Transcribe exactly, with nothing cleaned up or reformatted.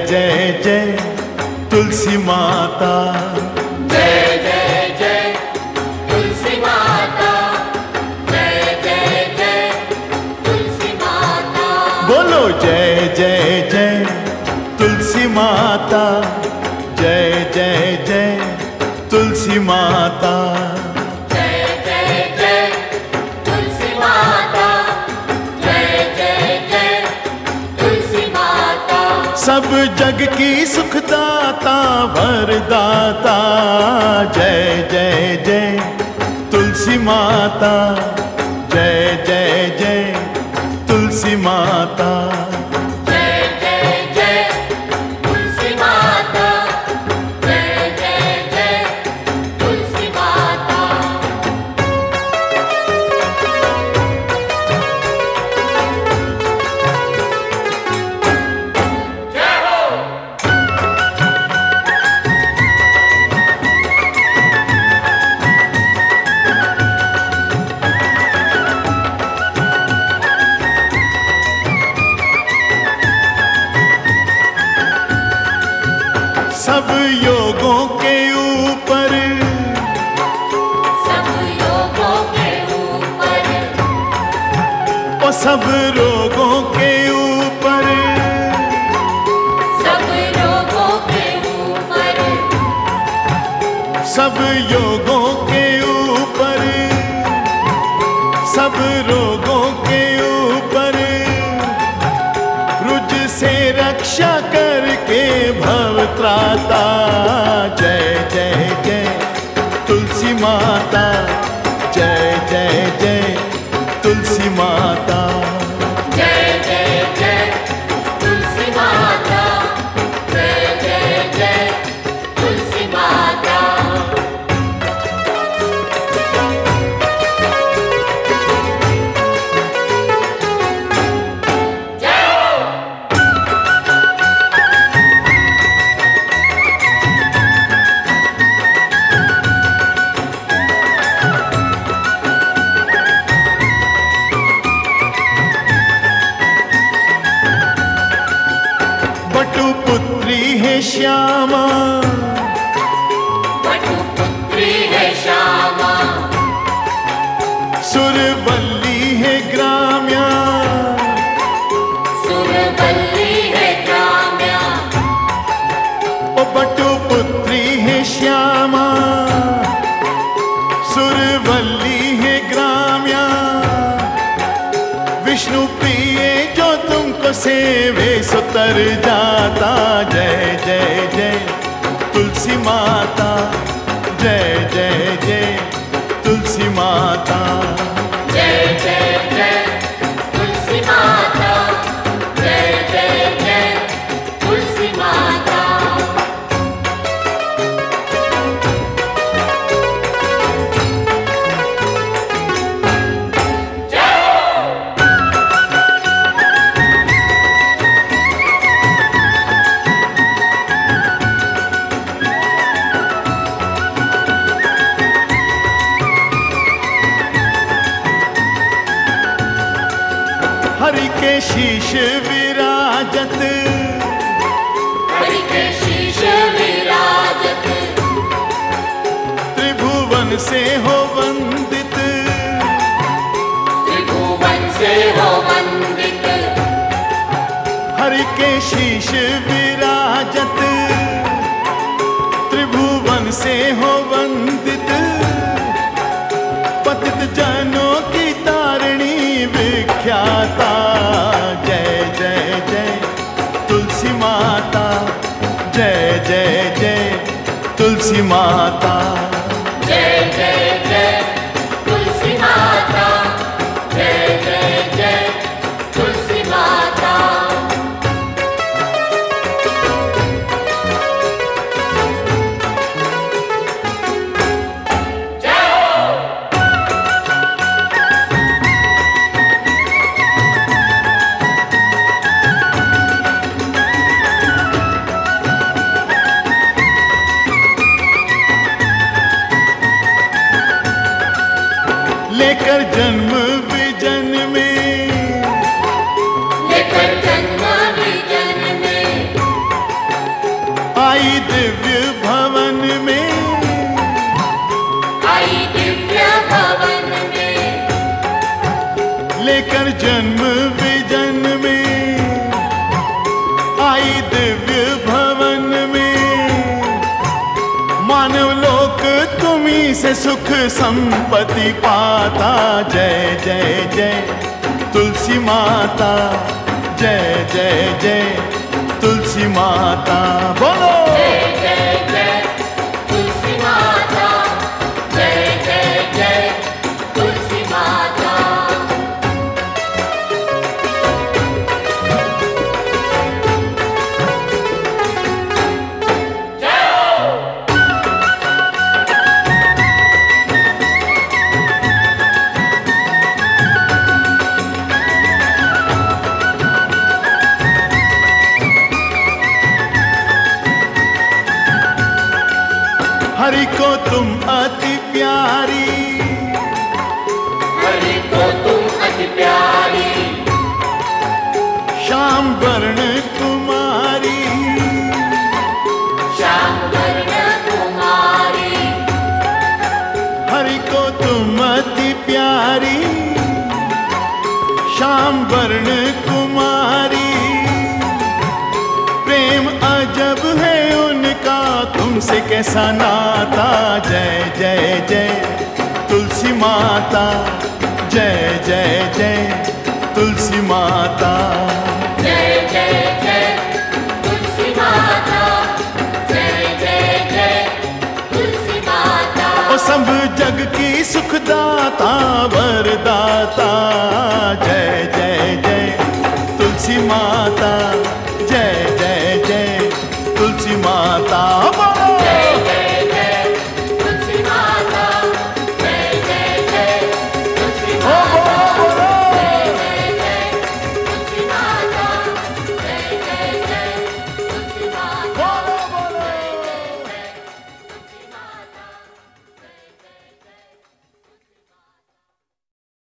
जय जय तुलसी माता, जय जय जय तुलसी माता, जय जय जय तुलसी माता। बोलो जय जय जय तुलसी माता, जय जय जय तुलसी माता, जय जय जय तुलसी माता, जय जय जय तुलसी माता। सब जग की सुखदाता वरदाता, जय जय जय तुलसी माता, जय जय जय तुलसी माता, जय जय जय तुलसी माता, जय जय जय तुलसी माता। जय हो। सब योगों के ऊपर, सब योगों के ऊपर, और सब रोगों के ऊपर, सब रोगों के ऊपर, सब योगों के ऊपर, सब रोगों के ऊपर, रुज से रक्षा करके भव त्राता, जय जय जय तुलसी माता, जय जय जय तुलसी माता, जय जय जय तुलसी माता, जय जय जय तुलसी माता। जय हो। बटुपुत्री है श्यामा, वटुपुत्री है श्यामा, सुरवल्ली है ग्राम्या, सुरवल्ली है ग्राम्या। ओ बटुपुत्री है श्यामा, सुरवल्ली है ग्राम्या, विष्णु प्रिय जो तुमको सेवे सुतर जाता, जय जय जय तुलसी माता, जय जय जय तुलसी माता, जय जय जय तुलसी माता, जय जय जय तुलसी माता। जय हो। हरि के शीश विराजत, हरि के शीश विराजत, त्रिभुवन से हो वंदित, त्रिभुवन से हो वंदित। हरि के शीश विराजत, त्रिभुवन से हो वंदित, पतित जनों की तारिणी विख्याता, जय जय जय तुलसी माता, जय जय जय तुलसी माता, जय जय जय तुलसी माता, जय जय जय तुलसी माता। जय हो। लेकर जन्म विजन में, लेकर जन्म विजन में, आई दिव्य भवन में, आई दिव्य भवन में, लेकर जन्म विजन में, आई दिव्य भवन में। मानव लोक तुम्हीं से सुख संपत्ति पाता। जय जय जय तुलसी माता, जय जय जय तुलसी माता। बोलो जय जय जय तुलसी माता, जय जय जय तुलसी माता। हरि को तुम अति प्यारी, हरि को तुम अति प्यारी, श्याम वर्ण कुमारी, श्याम वर्ण कुमारी। हरि को तुम अति प्यारी, श्याम वर्ण कुमारी। प्रेम अजब है उनका तुमसे कैसा नाता। जय जय जय तुलसी माता,